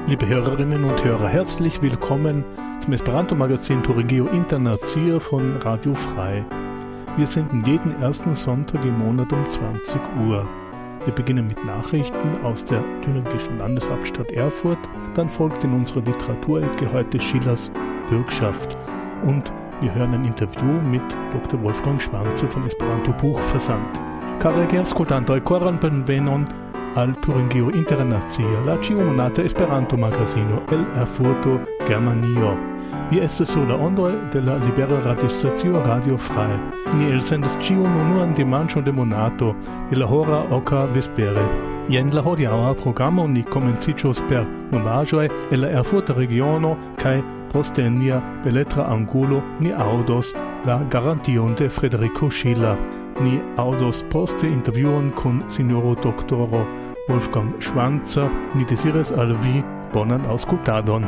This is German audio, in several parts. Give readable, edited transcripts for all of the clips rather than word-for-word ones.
Liebe Hörerinnen und Hörer, herzlich willkommen zum Esperanto-Magazin Turingio Internacia von Radio Frei. Wir senden jeden ersten Sonntag im Monat um 20 Uhr. Wir beginnen mit Nachrichten aus der thüringischen Landeshauptstadt Erfurt, dann folgt in unserer Literaturecke heute Schillers Bürgschaft und wir hören ein Interview mit Dr. Wolfgang Schwanzer von Esperanto Buchversand. Carreghi ascoltando ancora benvenon al Turingio Internacia, la ciumonata Esperanto Magazino el Erfurto Germanio. Vi estas sur la ondo de la libera radiostacio Radio Frei. Ni elsendas ciun unuan dimanĉon de monato, de la hora oka vespere. Jen la hodiaŭa programo ni komenciĝos per novaĵoj el la Erfurta regiono kaj poste en nia beletra angulo ni aŭdos la garantion de Federico Schiller. Ni aŭdos poste intervjuon kun sinjoro doktoro Wolfgang Schwanzer. Ni deziras al vi bonan aŭskultadon.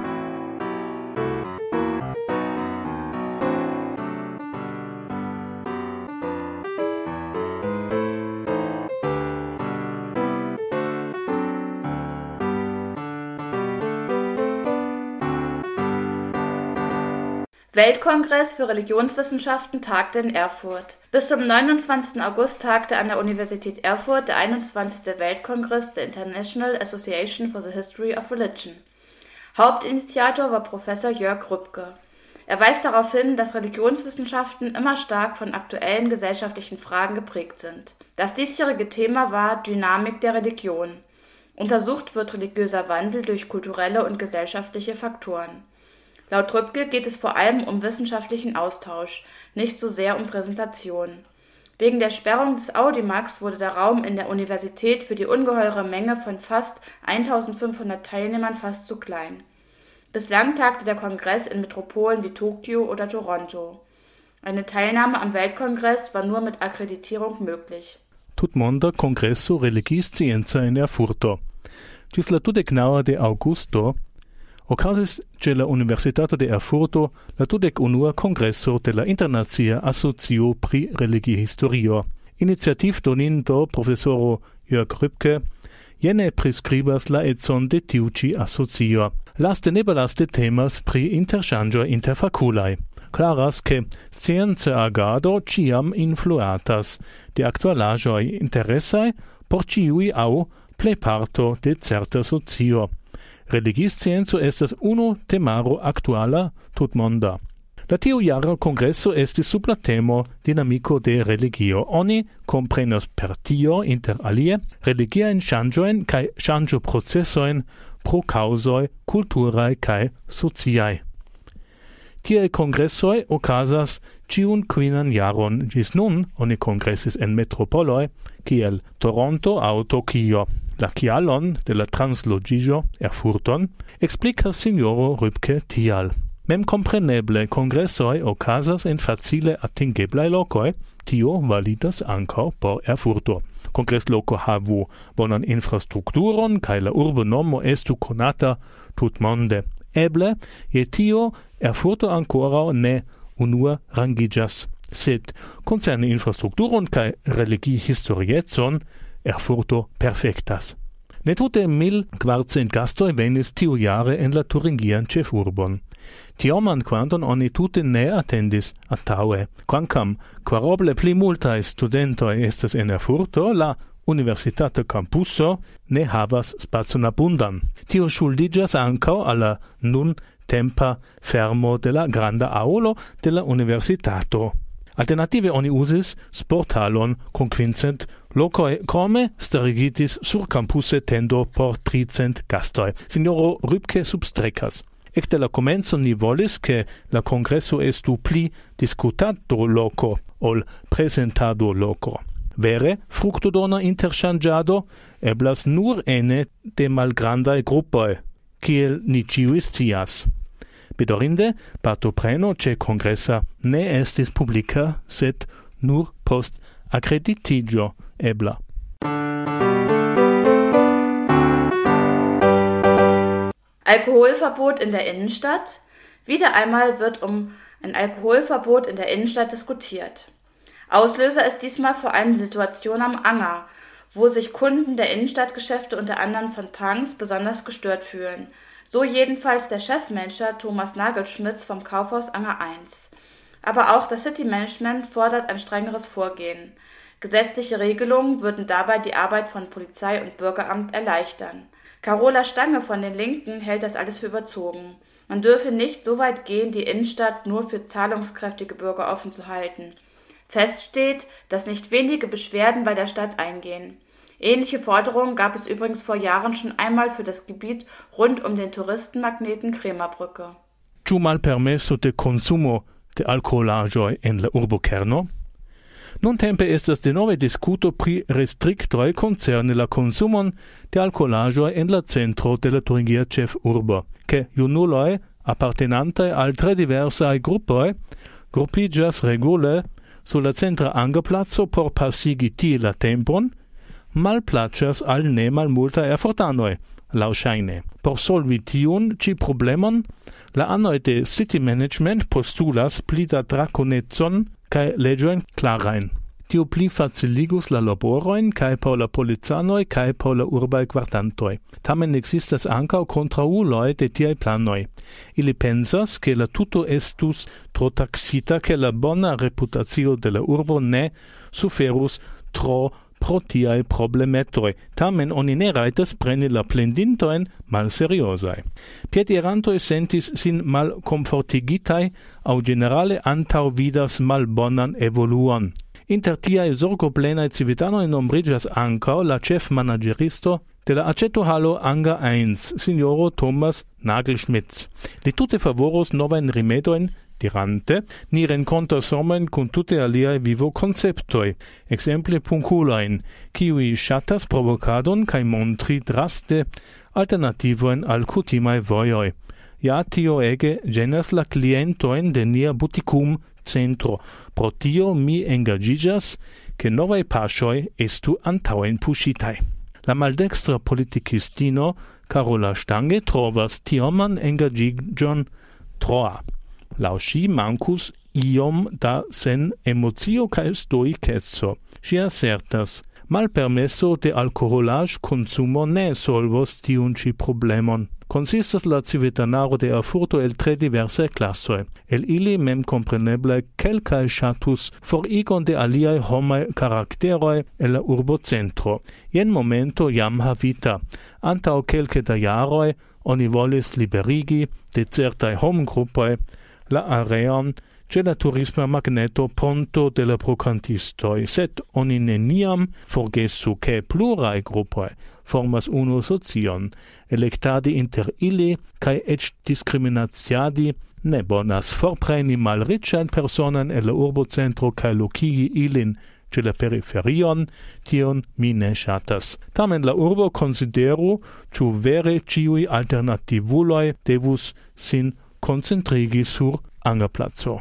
Weltkongress für Religionswissenschaften tagte in Erfurt. Bis zum 29. August tagte an der Universität Erfurt der 21. Weltkongress der International Association for the History of Religion. Hauptinitiator war Professor Jörg Rübke. Er weist darauf hin, dass Religionswissenschaften immer stark von aktuellen gesellschaftlichen Fragen geprägt sind. Das diesjährige Thema war Dynamik der Religion. Untersucht wird religiöser Wandel durch kulturelle und gesellschaftliche Faktoren. Laut Rübke geht es vor allem um wissenschaftlichen Austausch, nicht so sehr um Präsentation. Wegen der Sperrung des Audimax wurde der Raum in der Universität für die ungeheure Menge von fast 1500 Teilnehmern fast zu klein. Bislang tagte der Kongress in Metropolen wie Tokio oder Toronto. Eine Teilnahme am Weltkongress war nur mit Akkreditierung möglich. Tutmonda Congresso Religis Scienza in Erfurto. Ĝis la 29 de aŭgusto okazis ĉe la Universitato de Erfurto la 21. Kongreso de la Internacia Asocio pri Religiehistorio. Iniciativdoninto profesoro Jörg Rübke jene priskribas la econ de tiu ĉi asocio. Laste ne belaste temas pri interŝanĝoj inter fakuloj. Claras ke scienca agado ĉiam influatas de aktualaĵoj interesaj por ĉiuj aŭ plejparto de certa socio. Religiiscienco estas unu temaro aktuala tutmonda. La tiujara kongreso estis sub la temo dinamiko de religio. Oni komprenas per tio inter alie religiajn ŝanĝojn kaj ŝanĝoprocesojn pro kaŭzoj kulturaj kaj sociaj. Tiaj kongresoj okazas ĉiun kvinan jaron. Ĝis nun oni kongresis en metropoloj kiel Toronto aŭ Tokio. La kialon de la transloĝiĝo Erfurton eksplikas sinjoro Rübke tial. Memkompreneble kongresoj okazas en facile atingeblaj lokoj, tio validas ankaŭ por Erfurto. Kongresloko havu bonan infrastrukturon kaj la urbonomo estu konata tutmonde. Eble je tio Erfurto ankoraŭ ne unua rangiĝas, sed koncerne infrastrukturon kaj religihistoriecon Erfurto perfektas. Ne tute 1400 gastoj venis tiujare en la turingian ĉefurbon. Tioman kvanton oni tute ne atendis antaŭe. Kvankam kvaroble pli multaj studentoj estas en Erfurto, la universitata campuso ne havas spacon abundan. Tio ŝuldiĝas ankaŭ al la nun tempa fermo de la granda aŭlo de la universitato. Alternative oni uzis sporthalon kun 500 lokoj, krome starigitis sur campuse tendo por 300 gastoj. Sinjoro Rübke substrekas. Ekde la komenco ni volis, ke la kongreso estu pli diskutado loko ol presentado loko. Vere, fruktodona interŝanĝado eblas nur ene de malgrandaj grupoj, kiel ni ĉiuj scias. Bedorinde, partopreno ĉe kongresa ne estis publika, sed nur post akkreditiĝo ebla. Alkoholverbot in der Innenstadt? Wieder einmal wird um ein Alkoholverbot in der Innenstadt diskutiert. Auslöser ist diesmal vor allem die Situation am Anger, wo sich Kunden der Innenstadtgeschäfte unter anderem von Punks besonders gestört fühlen. So jedenfalls der Chefmanager Thomas Nagelschmitz vom Kaufhaus Anger 1. Aber auch das City-Management fordert ein strengeres Vorgehen. Gesetzliche Regelungen würden dabei die Arbeit von Polizei und Bürgeramt erleichtern. Carola Stange von den Linken hält das alles für überzogen. Man dürfe nicht so weit gehen, die Innenstadt nur für zahlungskräftige Bürger offen zu halten. Fest steht, dass nicht wenige Beschwerden bei der Stadt eingehen. Ähnliche Forderungen gab es übrigens vor Jahren schon einmal für das Gebiet rund um den Touristenmagneten Krämerbrücke. Ĉu malpermeso de konsumo de alkoholaĵoj en la urbokerno? Nuntempe estas denove diskuto pri restriktoj koncerne la konsumon de alkoholaĵoj en la centro de la turingia ĉefurbo, ke junuloj apartenantaj al tre diversaj grupoj grupiĝas regule sur la centra Angerplaco por pasigi tie la tempon, malplaĉas al ne malmultaj erfortanoj, laŭŝajne. Por solvi tiun ĉi problemon, la anoj de City Management postulas pli da drakonecon kaj leĝojn klarajn. Tio pli faciligus la laborojn kaj por la policanoj kaj por la urbaj kvartantoj. Tamen ekzistas ankaŭ kontraŭuloj de tiaj planoj. Ili pensas, ke la tuto estus tro taksita, ke la bona reputacio de la urbo ne suferus tro pro tiaj problemetoj. Tamen oni ne rajtas preni la plendintojn malseriozaj. Piedirantoj sentis sin malkomfortigitaj aŭ ĝenerale antaŭvidas malbonan evoluon. Inter tiaj zorgoplenaj civitanoj nombriĝas ankaŭ la ĉefmanageristo de la aceto-halo Anger 1, sinjoro Thomas Nagelschmitz. Li tute favoros novajn rimedojn, dirante, ni renkontas homojn kun tute aliaj vivokonceptoj, ekzemple punkulojn, kiuj ŝatas provokadon kaj montri draste alternativojn al kutimaj vojoj. Ja, tio ege ĝenas la klientojn de nia butikum centro. Pro tio mi engaĝiĝas, ke novaj paŝoj estu antaŭenpuŝitaj. La maldextra politikistino Carola Stange trovas tioman engaĝiĝon troa. Laŭ ŝi mankus iom da sen emocio kaj stoikeco. Ŝi asertas, malpermeso de alkoholaĵkonsumo ne solvos tiun ĉi problemon. Consistas la civitanaro de Erfurto el tre diversaj klasoj. El ili memkompreneble kelkaj ŝatus forigon de aliaj homaj karakteroj el la urbocentro. Jen momento jam havita. Antaŭ kelke da jaroj oni volis liberigi de certaj homgrupoj la areon ĉe la turisma magneto Ponto de la Brokantistoj, sed oni neniam forgesu, ke pluraj grupoj formas unu socion, elektadi inter ili kaj eĉ diskriminaciadi ne bonas. Forpreni malriĉajn personojn el la urbocentro kaj lokigi ilin ĉe la periferion, tion mi ne ŝatas. Tamen la urbo konsideru, ĉu vere ĉiuj alternativuloj devus sin koncentrigi sur Angerplaco.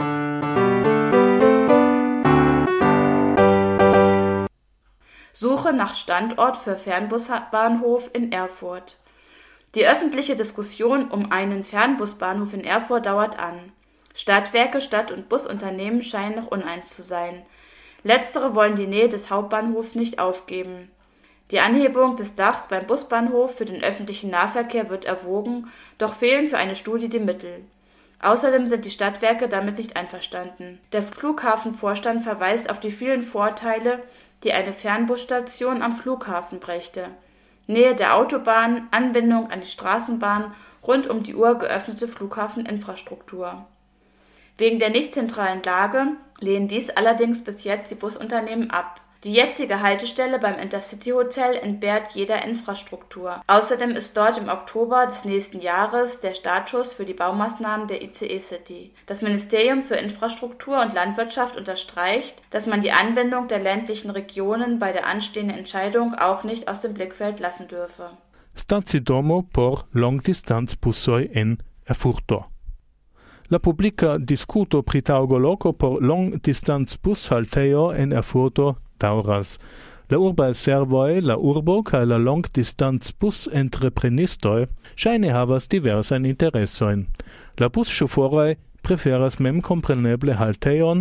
Suche nach Standort für Fernbusbahnhof in Erfurt. Die öffentliche Diskussion um einen Fernbusbahnhof in Erfurt dauert an. Stadtwerke, Stadt- und Busunternehmen scheinen noch uneins zu sein. Letztere wollen die Nähe des Hauptbahnhofs nicht aufgeben. Die Anhebung des Dachs beim Busbahnhof für den öffentlichen Nahverkehr wird erwogen, doch fehlen für eine Studie die Mittel. Außerdem sind die Stadtwerke damit nicht einverstanden. Der Flughafenvorstand verweist auf die vielen Vorteile, die eine Fernbusstation am Flughafen brächte. Nähe der Autobahn, Anbindung an die Straßenbahn, rund um die Uhr geöffnete Flughafeninfrastruktur. Wegen der nicht zentralen Lage lehnen dies allerdings bis jetzt die Busunternehmen ab. Die jetzige Haltestelle beim Intercity-Hotel entbehrt jeder Infrastruktur. Außerdem ist dort im Oktober des nächsten Jahres der Startschuss für die Baumaßnahmen der ICE-City. Das Ministerium für Infrastruktur und Landwirtschaft unterstreicht, dass man die Anbindung der ländlichen Regionen bei der anstehenden Entscheidung auch nicht aus dem Blickfeld lassen dürfe. Stacidomo por longdistanzbusoj en Erfurto. La publica discuto pri taŭgoloko por longdistanzbushaltejo en Erfurto daŭras. La urbaj servoj, la urbo kaj la longdistanzbus-entreprenistoj ŝajne havas diversajn interesojn. La busŝoforoj preferas memkompreneble haltejon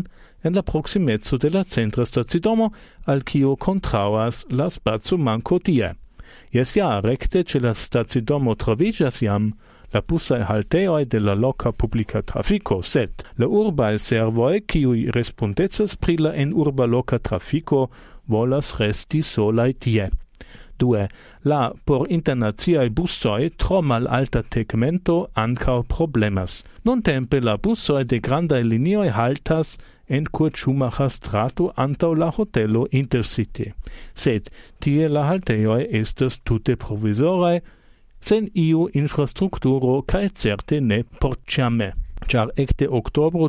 en la proximezzo de la centra stacidomo al quio contrauas la spazio manco tie. Jes ja, recte ce la stacidomo trovigas jam la busae halteoi de la loca publica trafico, sed la urbae servoi, kiui respondecas pri la en urba loca trafico, volas resti solai tie. 2. La por internaziae bussoi tro mal alta tegmento ancao problemas. Non tempe la bussoi de grandae linioi haltas en Kurt Schumacher strato antau la hotelo Intercity. Sed tie la halteoi estas tute provisorae, sen iu infrastrukturo cae certe ne porciame. Char ecte octobro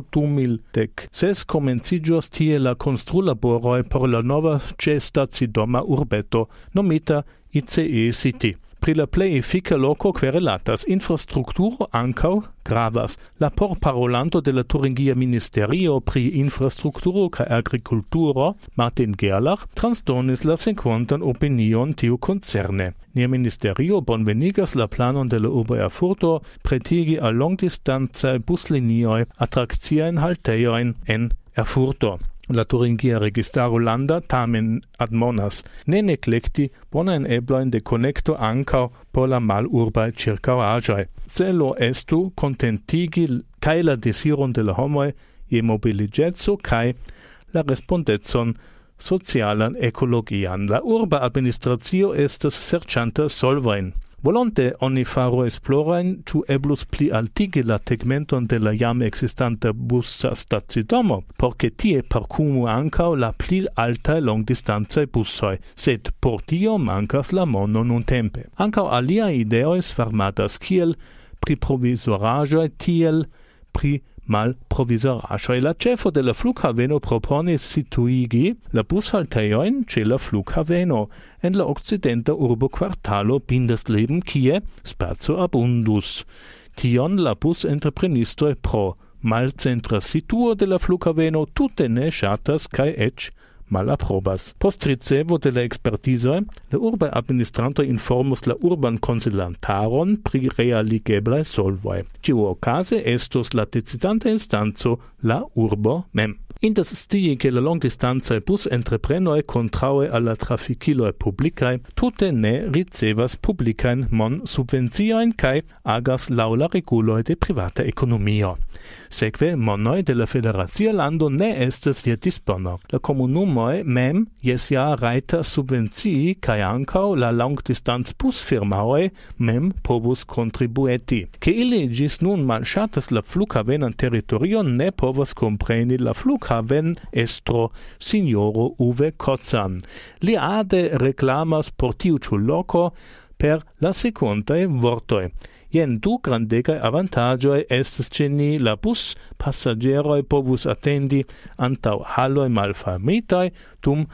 2016 comencigios tie la construlaboroi por la nova stacidoma urbeto, nomita ICE City. Pri la plei effica loco querelatas infrastrukturo ancau gravas. La porparolanto de la Thuringia Ministerio pri infrastrukturo ca agriculturo, Martin Gerlach, transdonis la sequentan opinion tiu concerne. Nia ministerio bonvenigas la planon de la urba Erfurto pretigi a longdistanzae buslinioi attractien halteioin en Erfurto. La Thuringia registaro landa tamen admonas ne neglecti bonain ebloin de connecto ancau por la malurbae circauagiae. Celo estu contentigi cae la desiron de la homoi je mobiligetso cae la respondetson socialan ecologian. La urba administratio estas sercianta solvoin. Volonte oni faro esplorain ĉu eblus pli altigi la tegmenton de la jam existanta bussa stacidomo, por ke tie parkumu ankaŭ la pli altaj longdistancaj bussoj, sed por tio mankas la mono nuntempe. Ankaŭ aliaj ideoj sfarmatas kiel pri provizoraĵoj tiel pri malprovisoraĵoj. La ĉefo de la flughaveno proponis situigi la bushaltejoin ĉe la flughaveno en la okcidenta urbokvartalo Bindesleben, kie spaco abundus. Tion la busentreprenistroj pro malcentra situo de la flughaveno tute ne ŝatas kaj eĉ malaprobas. Post ricevo de la expertizoj, la urbaj administrantoj informos la urban konsilantaron pri realigeblaj solvoj. Ĉiuokaze estos la decidanta instanco la urbo mem. Indas scii che la longdistanzae bus-entreprenoi contraue alla traficiloi publicae tute ne ricevas publicaen mon-subvenzioin cae agas lau la reguloi de privata economio. Sekve monoi de la federacia lando ne estes je dispono. La comunumoi mem jes ja raita subvencii cae ancau la longdistanz busfirmaoi mem povus contribueti. Che ili gis nun malŝatas la flughavenan territorion ne povas compreni la flughaven estro signoro Uwe Kotzan. Li ade reclamas por tiu ĉu loko per la secondae vortoi. Jen du grandegae avantagioi estes ce ni la bus passageroi povus attendi antau haloi malfermitai, dum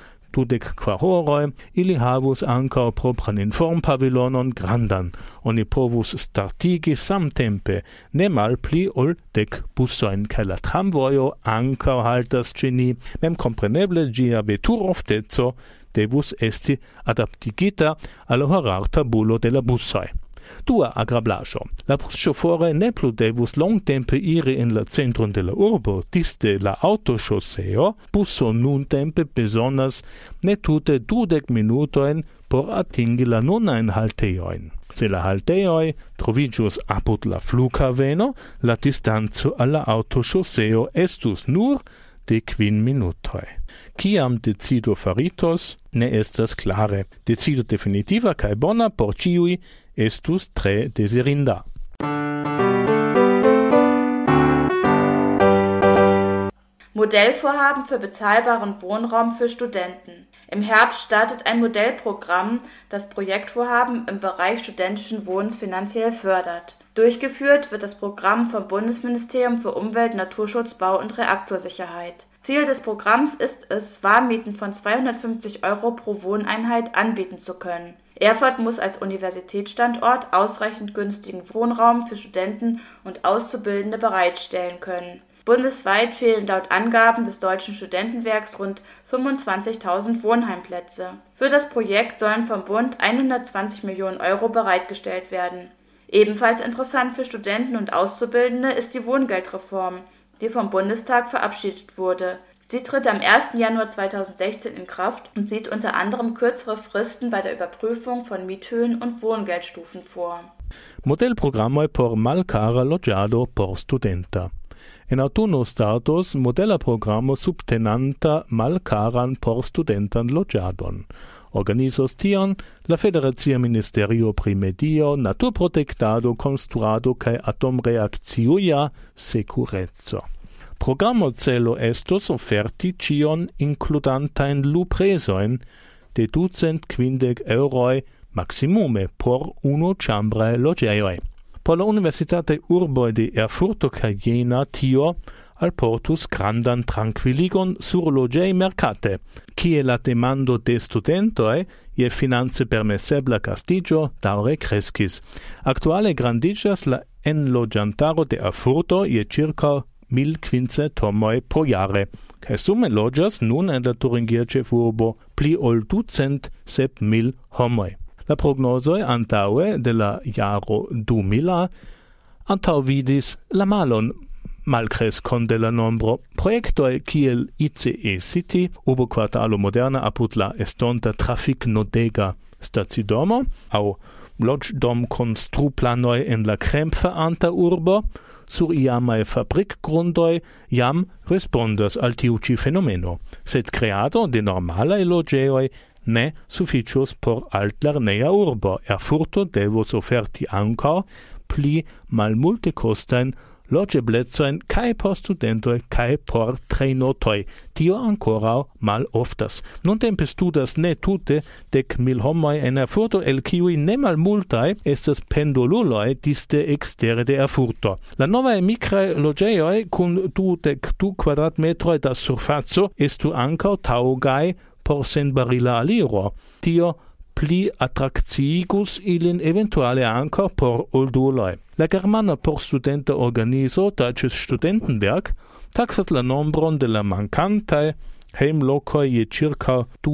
24 horoi, ili havus ancao propran informpavilonon grandan. Oni povus startigi samtempe ne malpli ol 10 bussoin, cae la tramvojo ancao haltas ce ni, mem compreneble gia veturoftezo devus esti adaptigita alla horar tabulo de la bussoi. Dua agrablaĵo. La busŝoforo ne plu devus longtempe iri en la centron de la urbo, diste la autoŝoseo, busso nuntempe bezonas ne tute 20 minutojn por atingi la nunajn haltejojn. Se la haltejoj troviĝus apud la flughaveno, la distanco al la autoŝoseo estus nur de 5 minutoj. Kiam decido faritos, ne estas klare. Decido definitiva kaj bona por ĉiuj estus tre desirinda. Modellvorhaben für bezahlbaren Wohnraum für Studenten. Im Herbst startet ein Modellprogramm, das Projektvorhaben im Bereich studentischen Wohnens finanziell fördert. Durchgeführt wird das Programm vom Bundesministerium für Umwelt, Naturschutz, Bau und Reaktorsicherheit. Ziel des Programms ist es, Warmmieten von 250 € pro Wohneinheit anbieten zu können. Erfurt muss als Universitätsstandort ausreichend günstigen Wohnraum für Studenten und Auszubildende bereitstellen können. Bundesweit fehlen laut Angaben des Deutschen Studentenwerks rund 25.000 Wohnheimplätze. Für das Projekt sollen vom Bund 120 Millionen € bereitgestellt werden. Ebenfalls interessant für Studenten und Auszubildende ist die Wohngeldreform, die vom Bundestag verabschiedet wurde. Sie tritt am 1. Januar 2016 in Kraft und sieht unter anderem kürzere Fristen bei der Überprüfung von Miethöhen und Wohngeldstufen vor. Modelprogrammo por malcara loĝado por studenta. En aŭtuno startos modela programo subtenanta malcaran por studentan loĝadon. Organizos tion la Federacia Ministerio pri Medio, Naturprotektado, Konstruado kaj atomreakciuja sekureco. Programo celo estos oferti ĉion inkludantajn luprezojn de 250 euroj maximume por unuĉambraj loĝejoj. Por la universitataj urboj de Erfurto kaj Jena tio alportus grandan tranquilligon sur loĝej-merkate, kie la demando de studentoj je finance permesebla gastiĝo daŭre kreskis. Aktuale grandiĝas la enloĝantaro de Erfurto je ĉirkaŭ 1500 homoj po jare, kaj sume loĝas nun en la turingia ĉefurbo pli ol 207,000 homoj. La prognozoj antaŭe de la jaro 2000 antaŭvidis la malon malkreskon de la nombro. Projektoj kiel ICE City, urbokvartalo moderna apud la estonta trafiknodega stacidomo, aŭ loĝdom-konstruplanoj en la Krempfa antaŭurbo, sur iamaj fabrikgrundoj jam respondas al tiu ĉi fenomeno. Sed kreado de normalaj loĝejoj ne sufiĉos por altlerneja urbo. Erfurto devos oferti ankaŭ pli malmultekostajn loĝeblecojn kaj por studentoj kaj por trejnotoj. Tio ankoraŭ maloftas. Nuntempe studas ne tute 10,000 homoj en Erfurto, el kiuj ne malmultaj estas pendoluloj disde ekstere de Erfurto. La novaj mikraj loĝejoj kun 22 kvadratmetroj da surfaco estu ankaŭ taŭgaj por senbarila aliro. Tio pli atrakciigus ilin eventuale ankaŭ por olduloj. La germana por studenta organizo Deutsches Studentenwerk taksas la nombron de la mankantaj hejmlokoj je ĉirkaŭ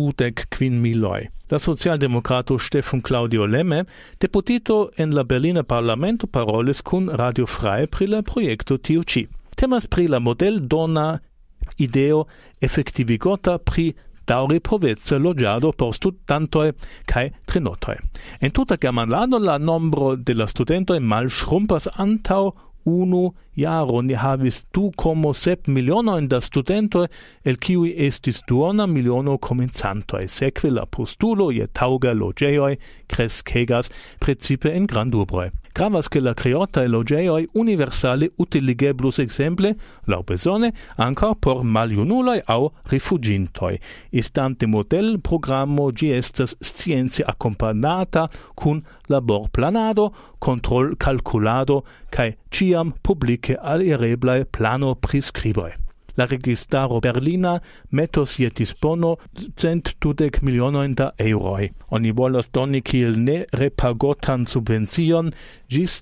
25,000. La socialdemokrato Stefan Claudio Lemme, deputito en la Berlina parlamento, parolis kun Radio Frei pri la projekto tiu ĉi. Temas pri la modeldona ideo efektivigota pri daŭri poveca loĝado por studantoj kaj trejnotoj. En tuta Germanlando la nombro de la studentoj malŝrumpas antaŭ 1 jaro. Ni havis 2,7 milionojn da studentoj, el kiuj estis 2 miliono komencantoj. Sekve la postulo je taŭgaj loĝejoj kreskegas precipe en grandurboj. Gravas ke la kreataj loĝejoj universale utiligeblus ekzemple laŭbezone ankaŭ por maljunuloj aŭ rifuĝintoj. Estante modelprogramo ĝi estas science akompanata kun laborplanado, kontrolkalkulado kaj ĉiam publike alireblaj planopreskriboj. La registaro Berlina metos je dispono 120 milionojn da euroj. Oni volas doni kiel ne repagotan subvencion ĝis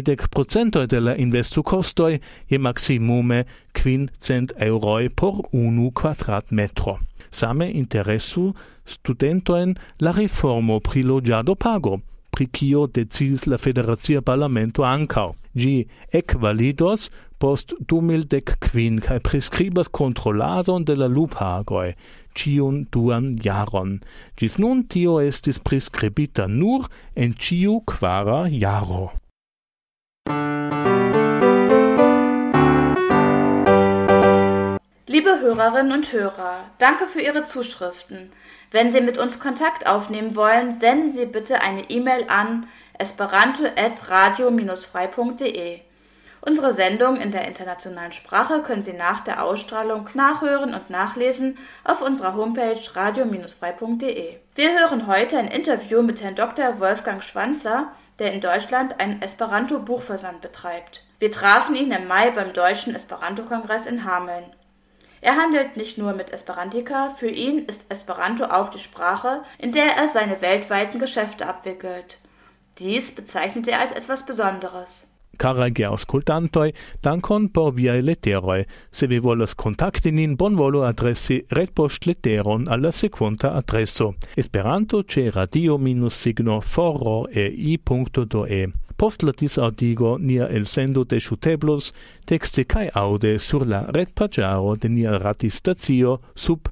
30% de la investukostoj je maksimume 500 euroj por 1 kvadratmetro. Same interesu studentojn la reformo pri loĝadopago, pri kio decidis la Federacia Parlamento ankaŭ. Ĝi ekvalidos post 2015 kaj preskribas kontroladon de la lupagoj ĉiun 2 jaron. Ĝis nun tio estis preskribita nur en ĉiu 4 jaro. Liebe Hörerinnen und Hörer, danke für Ihre Zuschriften. Wenn Sie mit uns Kontakt aufnehmen wollen, senden Sie bitte eine E-Mail an esperanto@radio-frei.de. Unsere Sendung in der internationalen Sprache können Sie nach der Ausstrahlung nachhören und nachlesen auf unserer Homepage radio-frei.de. Wir hören heute ein Interview mit Herrn Dr. Wolfgang Schwanzer, der in Deutschland einen Esperanto-Buchversand betreibt. Wir trafen ihn im Mai beim Deutschen Esperanto-Kongress in Hameln. Er handelt nicht nur mit Esperantika, für ihn ist Esperanto auch die Sprache, in der er seine weltweiten Geschäfte abwickelt. Dies bezeichnet er als etwas Besonderes. Caraj geaŭskultantoj, dankon por viaj leteroj. Se vi volas kontakti nin, bonvolu adresi retpoŝtleteron al la sekvonta adreso: Esperanto ĉe radio-foro.ei.de. post latis audigo nia elsendo de shuteblos texte kai aude sur la retpagiaro de nia radistacio sub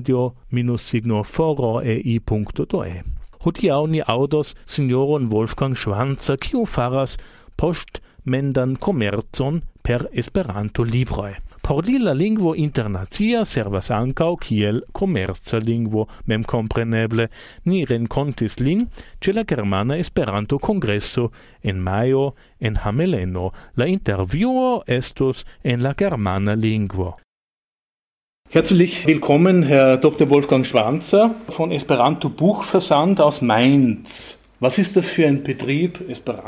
radio-foro.ei.de. Hodiaŭ ni audos signoron Wolfgang Schwanzer, kiu faras postmendan komercon per Esperanto-libroj. Por li la lingvo internacia servas ankaŭ kiel komerca lingvo, memkompreneble ni renkontis lin ĉe la Germana Esperanto-kongreso en majo en Hameleno. La intervjuo estos en la germana lingvo. Herzlich willkommen, Herr Dr. Wolfgang Schwanzer von Esperanto Buchversand aus Mainz. Was ist das für ein Betrieb?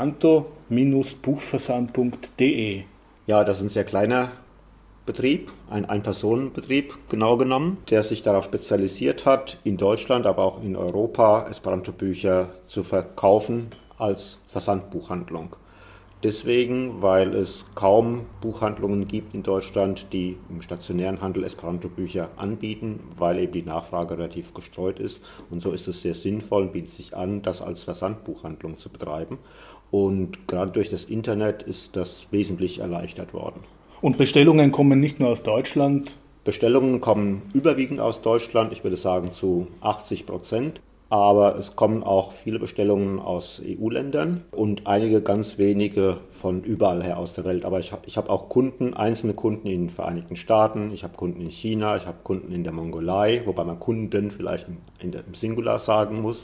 Esperanto-buchversand.de. Ja, das ist ein sehr kleiner Betrieb, ein Ein-Personen-Betrieb genau genommen, der sich darauf spezialisiert hat, in Deutschland, aber auch in Europa Esperanto-Bücher zu verkaufen als Versandbuchhandlung. Deswegen, weil es kaum Buchhandlungen gibt in Deutschland, die im stationären Handel Esperanto-Bücher anbieten, weil eben die Nachfrage relativ gestreut ist. Und so ist es sehr sinnvoll und bietet sich an, das als Versandbuchhandlung zu betreiben. Und gerade durch das Internet ist das wesentlich erleichtert worden. Und Bestellungen kommen nicht nur aus Deutschland? Bestellungen kommen überwiegend aus Deutschland, ich würde sagen zu 80%. Aber es kommen auch viele Bestellungen aus EU-Ländern und einige ganz wenige von überall her aus der Welt. Aber ich habe auch Kunden, einzelne Kunden in den Vereinigten Staaten, ich habe Kunden in China, ich habe Kunden in der Mongolei, wobei man Kunden vielleicht im Singular sagen muss.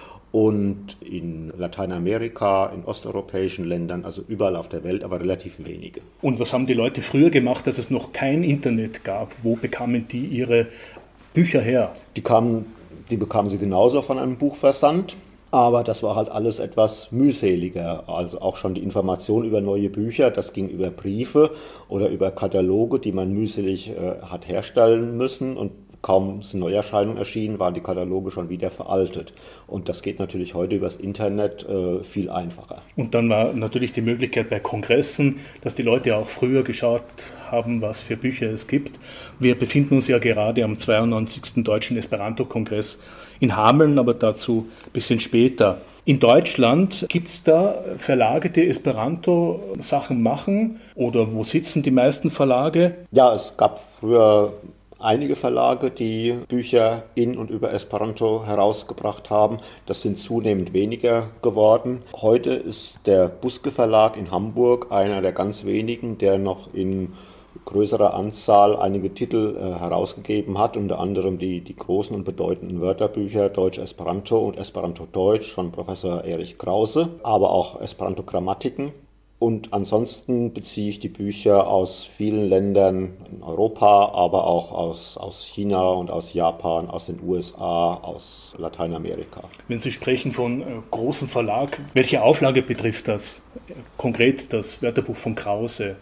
Und in Lateinamerika, in osteuropäischen Ländern, also überall auf der Welt, aber relativ wenige. Und was haben die Leute früher gemacht, als es noch kein Internet gab? Wo bekamen die ihre Bücher her? Die bekamen sie genauso von einem Buchversand, aber das war halt alles etwas mühseliger. Also auch schon die Information über neue Bücher, das ging über Briefe oder über Kataloge, die man mühselig hat herstellen müssen, und kaum sind Neuerscheinungen erschienen, waren die Kataloge schon wieder veraltet. Und das geht natürlich heute übers Internet viel einfacher. Und dann war natürlich die Möglichkeit bei Kongressen, dass die Leute auch früher geschaut haben, was für Bücher es gibt. Wir befinden uns ja gerade am 92. Deutschen Esperanto-Kongress in Hameln, aber dazu ein bisschen später. In Deutschland gibt es da Verlage, die Esperanto-Sachen machen? Oder wo sitzen die meisten Verlage? Ja, es gab früher einige Verlage, die Bücher in und über Esperanto herausgebracht haben. Das sind zunehmend weniger geworden. Heute ist der Buske Verlag in Hamburg einer der ganz wenigen, der noch in größerer Anzahl einige Titel herausgegeben hat, unter anderem die großen und bedeutenden Wörterbücher Deutsch-Esperanto und Esperanto-Deutsch von Professor Erich Krause, aber auch Esperanto-Grammatiken. Und ansonsten beziehe ich die Bücher aus vielen Ländern in Europa, aber auch aus China und aus Japan, aus den USA, aus Lateinamerika. Wenn Sie sprechen von großen Verlag, welche Auflage betrifft das konkret, das Wörterbuch von Krause?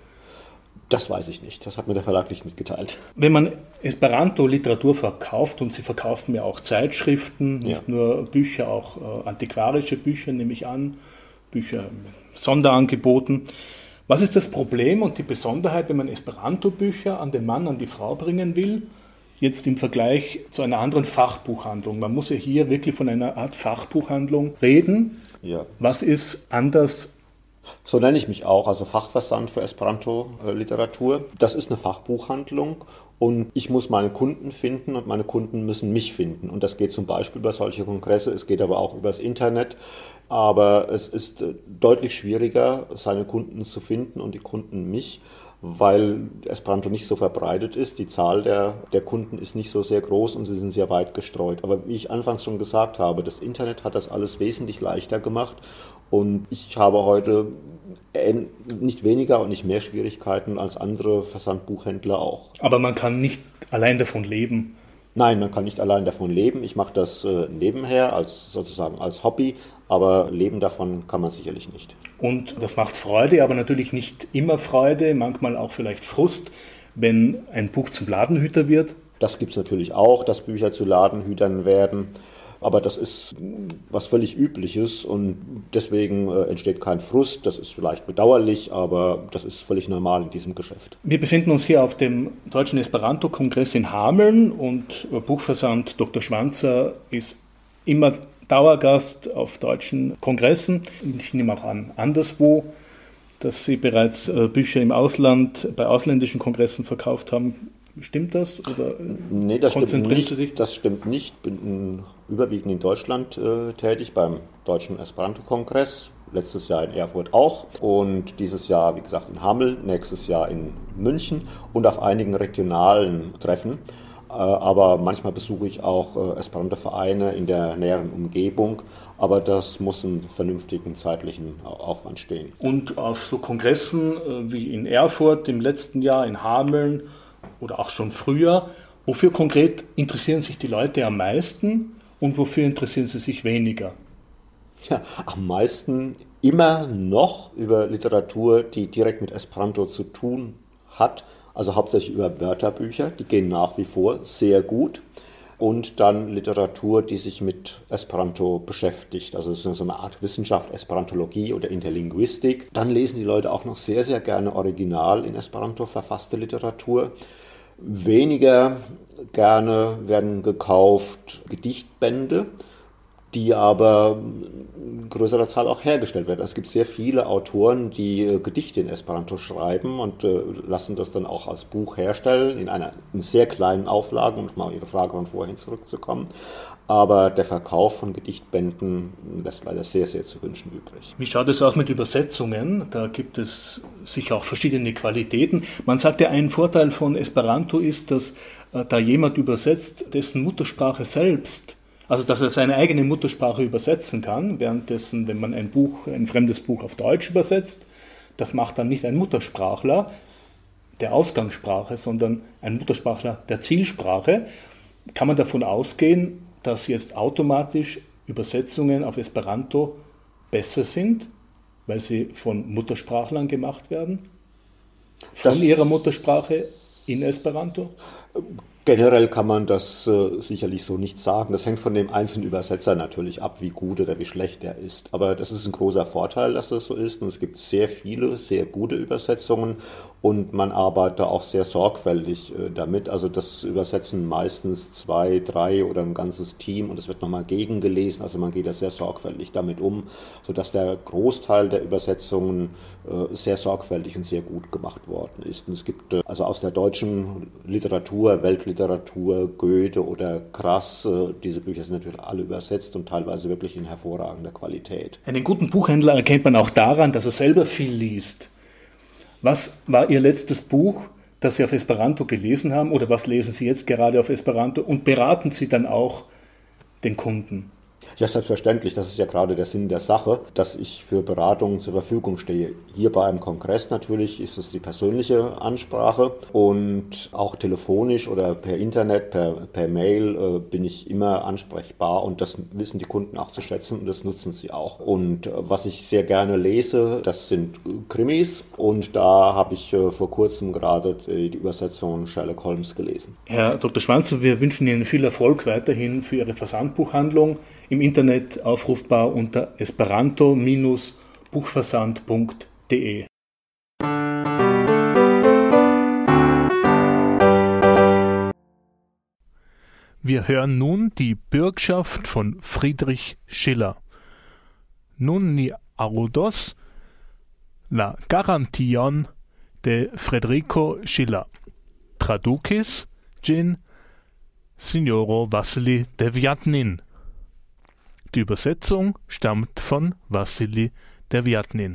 Das weiß ich nicht, das hat mir der Verlag nicht mitgeteilt. Wenn man Esperanto-Literatur verkauft, und Sie verkaufen ja auch Zeitschriften, nicht nur Bücher, auch antiquarische Bücher, nehme ich an, Bücher mit Sonderangeboten. Was ist das Problem und die Besonderheit, wenn man Esperanto-Bücher an den Mann, an die Frau bringen will, jetzt im Vergleich zu einer anderen Fachbuchhandlung? Man muss ja hier wirklich von einer Art Fachbuchhandlung reden. Ja. Was ist anders? So nenne ich mich auch, also Fachversand für Esperanto-Literatur. Das ist eine Fachbuchhandlung. Und ich muss meine Kunden finden und meine Kunden müssen mich finden. Und das geht zum Beispiel über solche Kongresse, es geht aber auch übers Internet. Aber es ist deutlich schwieriger, seine Kunden zu finden und die Kunden mich, weil Esperanto nicht so verbreitet ist. Die Zahl der Kunden ist nicht so sehr groß und sie sind sehr weit gestreut. Aber wie ich anfangs schon gesagt habe, das Internet hat das alles wesentlich leichter gemacht. Und ich habe heute nicht weniger und nicht mehr Schwierigkeiten als andere Versandbuchhändler auch. Aber man kann nicht allein davon leben? Nein, man kann nicht allein davon leben. Ich mache das nebenher, sozusagen als Hobby, aber leben davon kann man sicherlich nicht. Und das macht Freude, aber natürlich nicht immer Freude, manchmal auch vielleicht Frust, wenn ein Buch zum Ladenhüter wird. Das gibt es natürlich auch, dass Bücher zu Ladenhütern werden. Aber das ist was völlig Übliches und deswegen entsteht kein Frust. Das ist vielleicht bedauerlich, aber das ist völlig normal in diesem Geschäft. Wir befinden uns hier auf dem Deutschen Esperanto-Kongress in Hameln und Buchversand Dr. Schwanzer ist immer Dauergast auf deutschen Kongressen. Ich nehme auch an, anderswo, dass Sie bereits Bücher im Ausland bei ausländischen Kongressen verkauft haben. Stimmt das? Oder nee, das stimmt nicht. Sie sich? Das stimmt nicht. Ich bin überwiegend in Deutschland tätig, beim Deutschen Esperanto-Kongress. Letztes Jahr in Erfurt auch und dieses Jahr, wie gesagt, in Hameln, nächstes Jahr in München und auf einigen regionalen Treffen. Aber manchmal besuche ich auch Esperanto-Vereine in der näheren Umgebung, aber das muss einen vernünftigen zeitlichen Aufwand stehen. Und auf so Kongressen wie in Erfurt im letzten Jahr, in Hameln oder auch schon früher, wofür konkret interessieren sich die Leute am meisten und wofür interessieren sie sich weniger? Ja, am meisten immer noch über Literatur, die direkt mit Esperanto zu tun hat, also hauptsächlich über Wörterbücher, die gehen nach wie vor sehr gut. Und dann Literatur, die sich mit Esperanto beschäftigt, also es ist so eine Art Wissenschaft, Esperantologie oder Interlinguistik. Dann lesen die Leute auch noch sehr, sehr gerne original in Esperanto verfasste Literatur. Weniger gerne werden gekauft Gedichtbände, die aber in größerer Zahl auch hergestellt werden. Es gibt sehr viele Autoren, die Gedichte in Esperanto schreiben und lassen das dann auch als Buch herstellen, in sehr kleinen Auflagen, um mal auf Ihre Frage von vorhin zurückzukommen. Aber der Verkauf von Gedichtbänden lässt leider sehr, sehr zu wünschen übrig. Wie schaut es aus mit Übersetzungen? Da gibt es sicher auch verschiedene Qualitäten. Man sagt ja, ein Vorteil von Esperanto ist, dass da jemand übersetzt, dessen Muttersprache selbst, also dass er seine eigene Muttersprache übersetzen kann, währenddessen, wenn man ein fremdes Buch auf Deutsch übersetzt, das macht dann nicht ein Muttersprachler der Ausgangssprache, sondern ein Muttersprachler der Zielsprache. Kann man davon ausgehen, dass jetzt automatisch Übersetzungen auf Esperanto besser sind, weil sie von Muttersprachlern gemacht werden? Von ihrer Muttersprache in Esperanto? Generell kann man das sicherlich so nicht sagen. Das hängt von dem einzelnen Übersetzer natürlich ab, wie gut oder wie schlecht er ist. Aber das ist ein großer Vorteil, dass das so ist. Und es gibt sehr viele, sehr gute Übersetzungen. Und man arbeitet auch sehr sorgfältig damit. Also das übersetzen meistens 2, 3 oder ein ganzes Team und es wird nochmal gegengelesen. Also man geht da sehr sorgfältig damit um, sodass der Großteil der Übersetzungen sehr sorgfältig und sehr gut gemacht worden ist. Und es gibt also aus der deutschen Literatur, Weltliteratur, Goethe oder Krass, diese Bücher sind natürlich alle übersetzt und teilweise wirklich in hervorragender Qualität. Einen guten Buchhändler erkennt man auch daran, dass er selber viel liest. Was war Ihr letztes Buch, das Sie auf Esperanto gelesen haben, oder was lesen Sie jetzt gerade auf Esperanto und beraten Sie dann auch den Kunden? Ja, selbstverständlich. Das ist ja gerade der Sinn der Sache, dass ich für Beratungen zur Verfügung stehe. Hier bei einem Kongress natürlich ist es die persönliche Ansprache und auch telefonisch oder per Internet, per Mail bin ich immer ansprechbar und das wissen die Kunden auch zu schätzen und das nutzen sie auch. Und was ich sehr gerne lese, das sind Krimis und da habe ich vor kurzem gerade die Übersetzung Sherlock Holmes gelesen. Herr Dr. Schwanzer, wir wünschen Ihnen viel Erfolg weiterhin für Ihre Versandbuchhandlung. Im Internet aufrufbar unter esperanto-buchversand.de. Wir hören nun die Bürgschaft von Friedrich Schiller. Nun ni audos la garantion de Federico Schiller. Traducis gin Signoro Wassily Devyatnin. Die Übersetzung stammt von Wassily Devyatnin.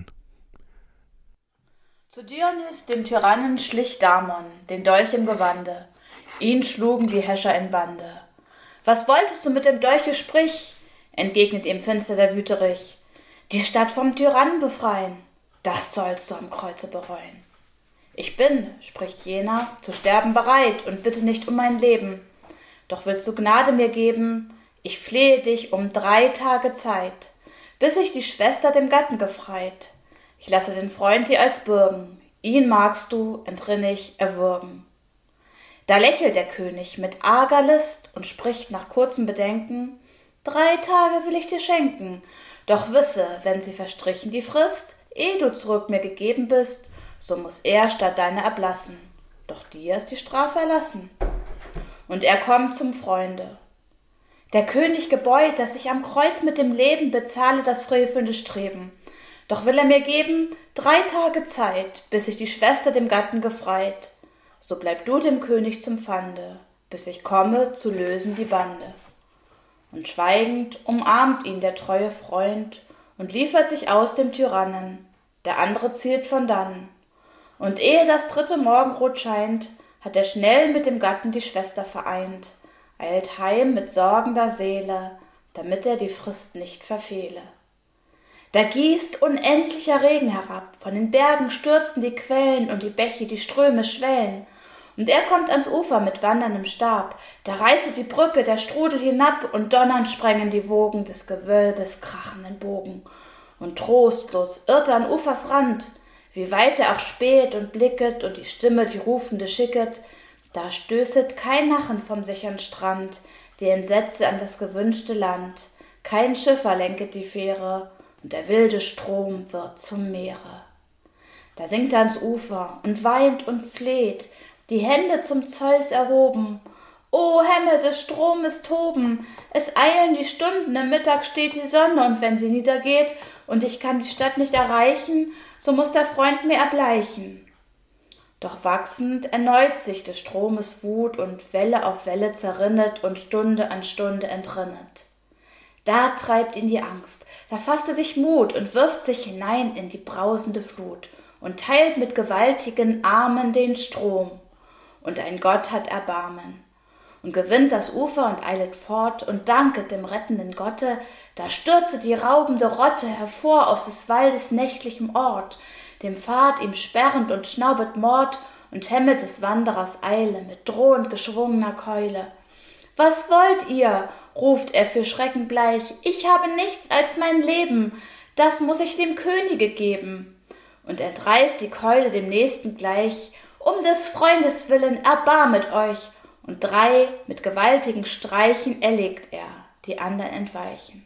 Zu Dionys, dem Tyrannen, schlich Damon, den Dolch im Gewande. Ihn schlugen die Häscher in Bande. »Was wolltest du mit dem Dolche, sprich?« entgegnet ihm finster der Wüterich. »Die Stadt vom Tyrannen befreien, das sollst du am Kreuze bereuen.« »Ich bin«, spricht jener, »zu sterben bereit und bitte nicht um mein Leben. Doch willst du Gnade mir geben, ich flehe dich um 3 Tage Zeit, bis ich die Schwester dem Gatten gefreit. Ich lasse den Freund dir als bürgen, ihn magst du, entrinnig, erwürgen.« Da lächelt der König mit arger List und spricht nach kurzem Bedenken: »3 Tage will ich dir schenken, doch wisse, wenn sie verstrichen die Frist, ehe du zurück mir gegeben bist, so muß er statt deiner erblassen, doch dir ist die Strafe erlassen.« Und er kommt zum Freunde. Der König gebeut, dass ich am Kreuz mit dem Leben bezahle das frevelnde Streben. Doch will er mir geben 3 Tage Zeit, bis sich die Schwester dem Gatten gefreit. So bleib du dem König zum Pfande, bis ich komme zu lösen die Bande. Und schweigend umarmt ihn der treue Freund und liefert sich aus dem Tyrannen. Der andere zielt von dannen. Und ehe das 3. Morgenrot scheint, hat er schnell mit dem Gatten die Schwester vereint, eilt heim mit sorgender Seele, damit er die Frist nicht verfehle. Da gießt unendlicher Regen herab, von den Bergen stürzen die Quellen und die Bäche, die Ströme schwellen. Und er kommt ans Ufer mit wanderndem Stab, da reißet die Brücke der Strudel hinab und donnernd sprengen die Wogen des Gewölbes krachenden Bogen. Und trostlos irrt er an Ufers Rand, wie weit er auch späht und blicket und die Stimme die Rufende schicket, da stößet kein Nachen vom sichern Strand, die Entsetze an das gewünschte Land, kein Schiffer lenket die Fähre, und der wilde Strom wird zum Meere. Da sinkt er ans Ufer und weint und fleht, die Hände zum Zeus erhoben. O Hämme des Stromes toben, es eilen die Stunden, im Mittag steht die Sonne, und wenn sie niedergeht und ich kann die Stadt nicht erreichen, so muß der Freund mir erbleichen. Doch wachsend erneut sich des Stromes Wut und Welle auf Welle zerrinnet und Stunde an Stunde entrinnet. Da treibt ihn die Angst, da fasst er sich Mut und wirft sich hinein in die brausende Flut und teilt mit gewaltigen Armen den Strom. Und ein Gott hat Erbarmen und gewinnt das Ufer und eilet fort und danket dem rettenden Gotte, da stürzet die raubende Rotte hervor aus des Waldes nächtlichem Ort, dem Pfad ihm sperrend und schnaubet Mord und hemmet des Wanderers Eile mit drohend geschwungener Keule. »Was wollt ihr?« ruft er für Schrecken bleich, »ich habe nichts als mein Leben, das muß ich dem Könige geben.« Und entreißt die Keule dem Nächsten gleich, »Um des Freundes willen erbarmet euch!« Und 3 mit gewaltigen Streichen erlegt er, die anderen entweichen.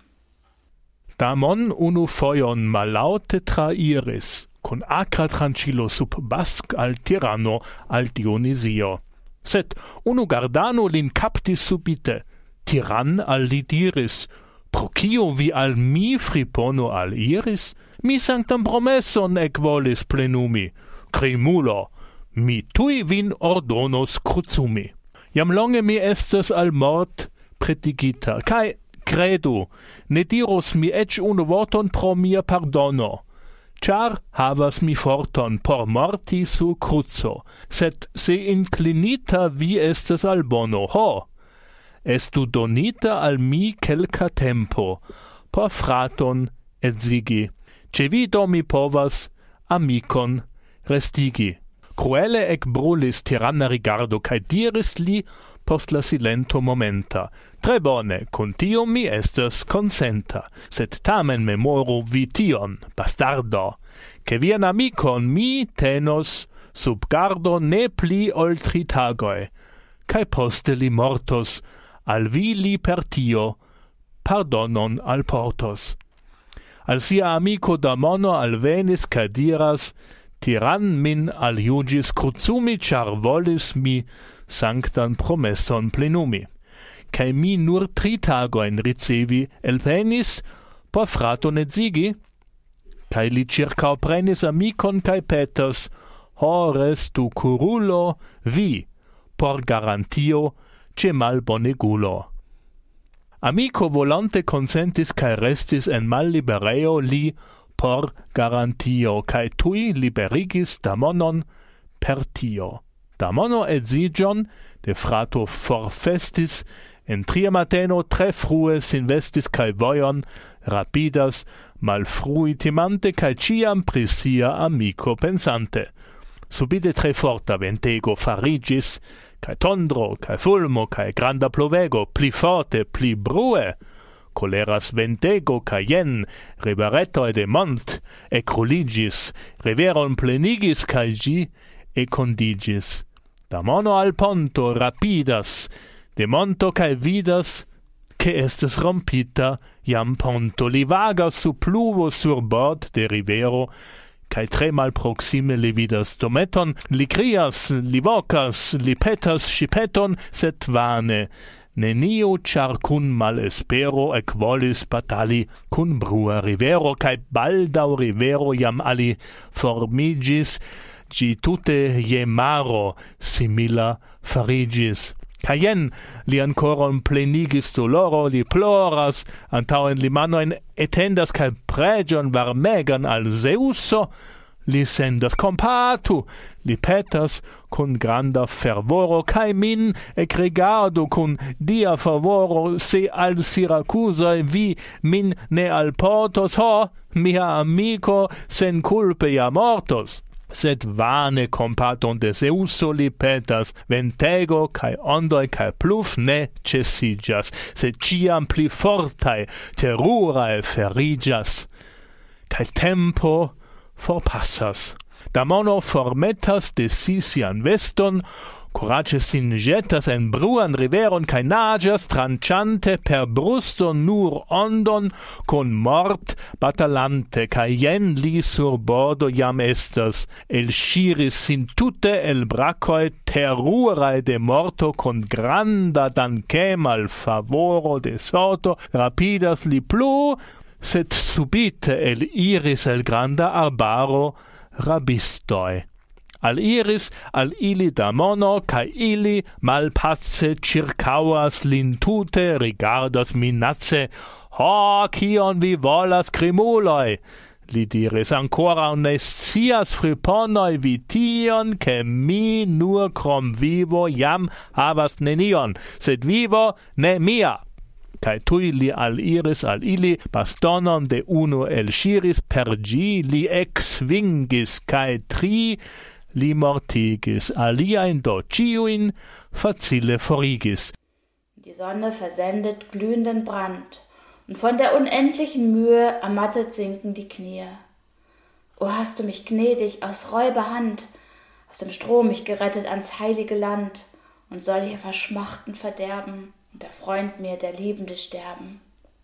Damon unu foion malaute trairis, con acra tranquillo sub basc al tyranno al Dionisio. Sed unu gardano lin captis subite, tyrann al lidiris, procio vi al mi fripono al iris, mi sanctam promesson ec volis plenumi, crimulo, mi tui vin ordonos crucumi. Iam longe mi estes al mort pretigita, cae credu, ne diros mi ec unu vorton pro mia pardono, char havas mi forton por morti su cruzo, sed se inclinita vi estes al bono, ho, estu donita al mi quelca tempo, por fraton edzigi, ce vi do mi povas amicon restigi. Cruele ec brulis tyranna rigardo, cae diris li post la silento momenta, tre bone, con tio mi estes consenta, sed tamen memoru vi tion, bastardo, che vian amicon mi tenos sub gardo ne pli ol 3 tagoi, cae poste li mortos, al vi li per tio pardonon alportos. Al sia amico Damono alvenis cae diras, tyrann min aliugis crucumi, char volis mi sanctan promesson plenumi. Cae mi nur 3 tagoin ricevi elpenis por fraton edzigi, cae li circao prenis amicon cae petas, ho restu curulo vi, por garantio ce malbonegulo. Amico volante consentis cae restis en mallibereo li por garantio, cae tui liberigis Damonon per tio. Damono edzigion de frato forfestis, en 3 mateno 3 frue s'investis cae voion rapidas, malfrui timante cae ciam pri sia amico pensante. Subite 3 forta ventego farigis, cae tondro, cae fulmo, cae granda pluvego, pli forte, pli brue, coleras ventego, cae jen, riveretoi de mont, ecruligis, riveron plenigis, cae gi econdigis. Damono al ponto rapidas, de monto cae vidas, che estes rompita, iam ponto li vagas su pluvo sur bord de rivero, cae 3 mal proxime li vidas dometon, li crias, li vocas, li petas scipeton, set vane, nenio char cun mal espero ec volis batali cun brua rivero, cae baldau rivero jam ali formigis, gi tute je maro simila farigis. Caien li ancoron plenigis doloro, li ploras, antauen li manoen etendas cae pregion varmegan al Zeuso, li sendas compatu, li petas cun granda fervoro, cae min ecregado cun dia favoro, se al Siracusae vi min ne alportos, ho, mia amico sen culpe ja mortos. Sed vane compaton de Zeuso li petas, ventego cae ondoi cae pluf ne cesigas, sed ciam pli fortae terurae ferigas, cae tempo forpassas. Damono formetas de sisian veston, corace sin jetas en bruan riveron, cae nagas tranciante per brusto nur ondon, con mort batalante, cae jen li sur bordo jam estas, el sciris sin tute el bracoi terurae de morto, con granda dancem al favoro de sorto, rapidas li plu, sed subite el iris el granda arbaro rabistoi. Al iris al ili damono, cae ili malpace circauas lin tute, rigardas minace, ho, cion vi volas crimuloi? Li diris ancora, ne scias friponoi vi tion, che mi nur crom vivo jam havas nenion, sed vivo ne mia. Cae tui li al iris al ili, bastonon de uno elsciris, per gi li exvingis, cae tri li mortigis, aliaen do ciuin facile forigis. Die Sonne versendet glühenden Brand, und von der unendlichen Mühe ermattet sinken die Knie. O hast du mich gnädig aus Räuberhand, aus dem Strom mich gerettet ans heilige Land, und soll hier verschmachten verderben, und der Freund mir, der Liebende, sterben.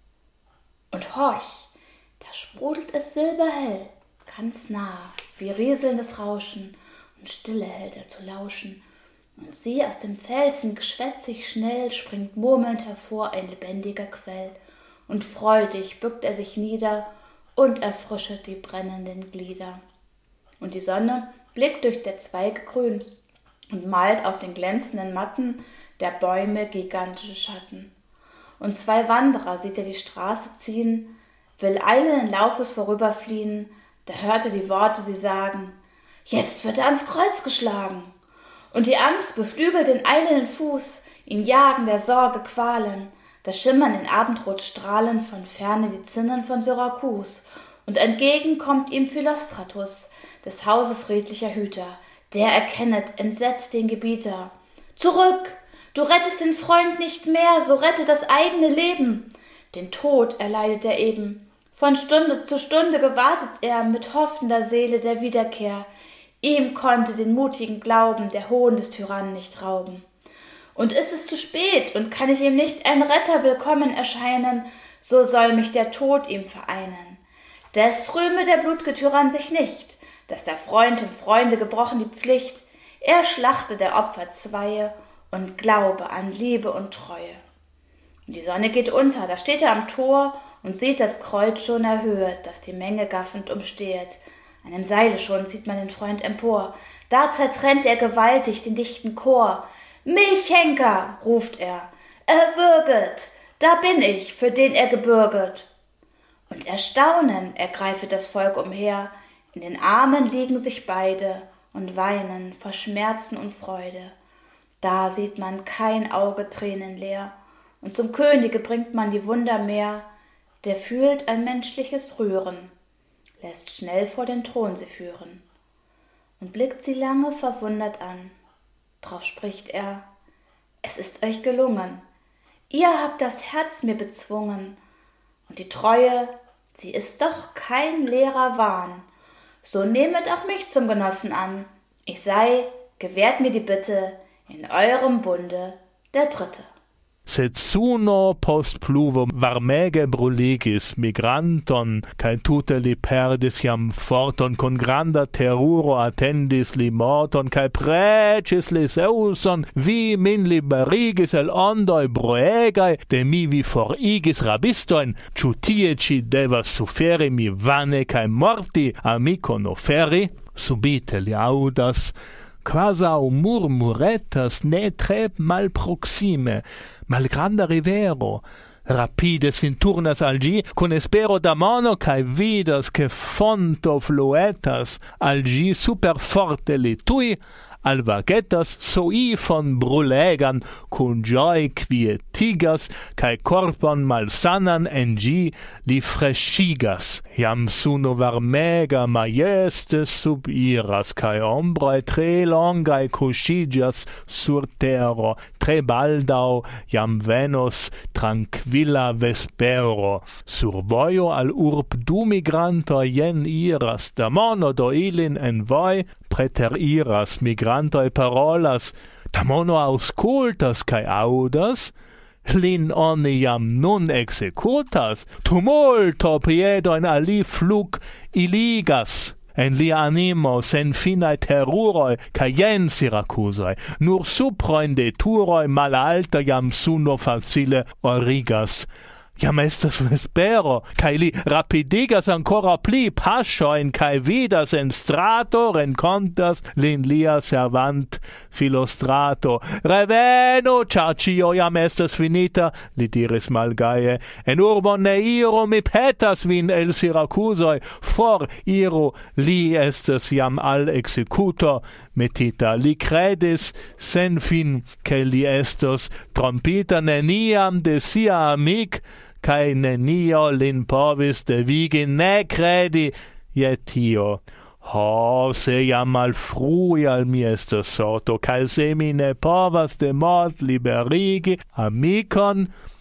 Und horch, da sprudelt es silberhell, ganz nah, wie rieselndes Rauschen, und Stille hält er zu lauschen. Und sieh, aus dem Felsen geschwätzig schnell springt murmelnd hervor ein lebendiger Quell, und freudig bückt er sich nieder und erfrischet die brennenden Glieder. Und die Sonne blickt durch der Zweige grün und malt auf den glänzenden Matten der Bäume gigantische Schatten. Und zwei Wanderer sieht er die Straße ziehen, will eilenden Laufes vorüberfliehen, da hört er die Worte sie sagen, jetzt wird er ans Kreuz geschlagen. Und die Angst beflügelt den eilenden Fuß, ihn jagen der Sorge Qualen, da schimmern in Abendrotstrahlen von ferne die Zinnen von Syrakus, und entgegen kommt ihm Philostratus, des Hauses redlicher Hüter, der erkennet entsetzt den Gebieter. Zurück! Du rettest den Freund nicht mehr, so rette das eigene Leben. Den Tod erleidet er eben. Von Stunde zu Stunde gewartet er mit hoffender Seele der Wiederkehr. Ihm konnte den mutigen Glauben der Hohn des Tyrannen nicht rauben. Und ist es zu spät und kann ich ihm nicht ein Retter willkommen erscheinen, so soll mich der Tod ihm vereinen. Des rühme der blut'ge Tyrann sich nicht, dass der Freund im Freunde gebrochen die Pflicht. Er schlachte der Opfer Zweie und glaube an Liebe und Treue. Und die Sonne geht unter, da steht er am Tor und sieht das Kreuz schon erhöht, das die Menge gaffend umstehet. An dem Seile schon zieht man den Freund empor, da zertrennt er gewaltig den dichten Chor. Mich, Henker, ruft er, erwürget, da bin ich, für den er gebürget. Und Erstaunen ergreifet das Volk umher, in den Armen liegen sich beide und weinen vor Schmerzen und Freude. Da sieht man kein Auge tränenleer, und zum Könige bringt man die Wunder mehr, der fühlt ein menschliches Rühren, lässt schnell vor den Thron sie führen und blickt sie lange verwundert an. Drauf spricht er, es ist euch gelungen, ihr habt das Herz mir bezwungen, und die Treue, sie ist doch kein leerer Wahn, so nehmet auch mich zum Genossen an, ich sei, gewährt mir die Bitte, in eurem Bunde der Dritte. sed suno post pluvo varmege bruligis migranton, cae tute li perdis jam forton, con granda terruro attendis li morton, cae precis li Zeuson, vi min liberigis el ondoi bruegae, de mi vi forigis rabistoin, ciu tie ci devas suferi mi vane cae morti amicon oferi? Subite li audas, quasau murmuretas ne tre mal proxime, malgranda rivero, rapide sin turnas al gi, con espero da mono, cae vidas che fonto fluetas al gi super forte li tui, alvagetas soifon brulegan, cun gioi quietigas, cae corpon malsanan en gi li frescigas. Iam suno varmega maieste sub iras, cae ombrae tre longae cuscigas sur terro, tre baldau iam venos tranquilla vespero. Sur voio al urb du migranto jen iras, da mono do ilin en voi preter iras, migrantoi parolas, da mono auscultas cae audas, lin oni jam nun executas, tumulto piedoin ali flug iligas, en lia animo sen finae terruroi, cae jen Syracusoi, nur suproin de turoi malalta jam suno facile origas, jam estas vespero, cae li rapidigas ancora pli passioin, cae vidas en strato rencontas lin lia servant Philostrato. Revenu, char cio jam estas finita, li diris malgaie, en urbon ne iru, mi petas vin el Syracusoi, for iru, li estas jam al executo metita. Li credis sen fin, che li estos trompita neniam de sia amic, cae nenio lin povis devigi ne credi je tio. Ho, se jam malfrui al mi estes sorto, cae se mi ne povas de mort liberigi amicon,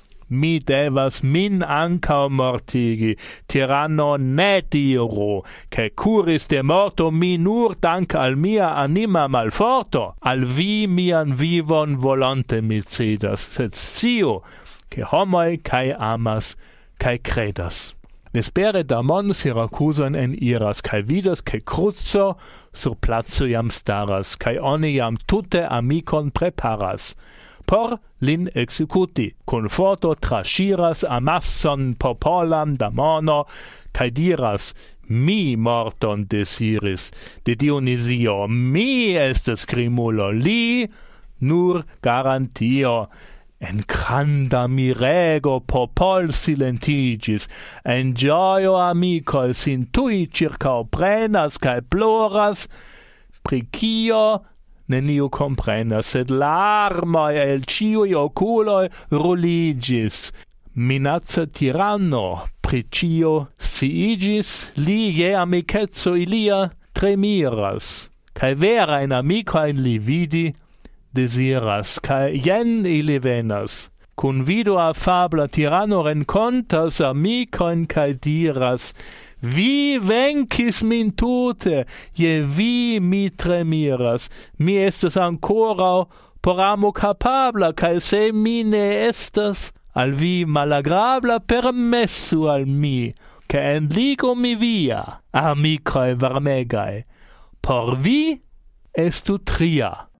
mi devas min ancao mortigi. Tyranno ne diru, che curis de morto mi nur dank al mia anima malforto. Al vi mian vivon volonte mi cedas, sed sciu, che homoi cae amas, cae credas. Vespere damon Syracuson en iras, cae vidas che Cruzo sur plazo jam staras, cae oni jam tute amicon preparas, por lin executi. Con forto trasciras amasson popolam da mono, cae diras, mi morton desiris, de Dionisio, mi estes crimulo, li nur garantio. En granda mirego popol silentigis, en gioio amicoi sin tui circao prenas cae ploras, pri cio neniu comprenas, sed larmoi el ciui oculoi ruligis. Minazza tiranno, pri cio siigis, li je amicetso ilia tremiras, cae vera in amicoin li vidi, desiras, cae jen ili venas. Cun vido affabla tiranno rencontas amicoin cae diras, vi vencis min tute, je vi mi tremiras, mi estes ancora por amo capabla, cae se mi ne estas, al vi malagrabla permessu al mi, che enligo mi via, amicoe varmegae, por vi estu tria.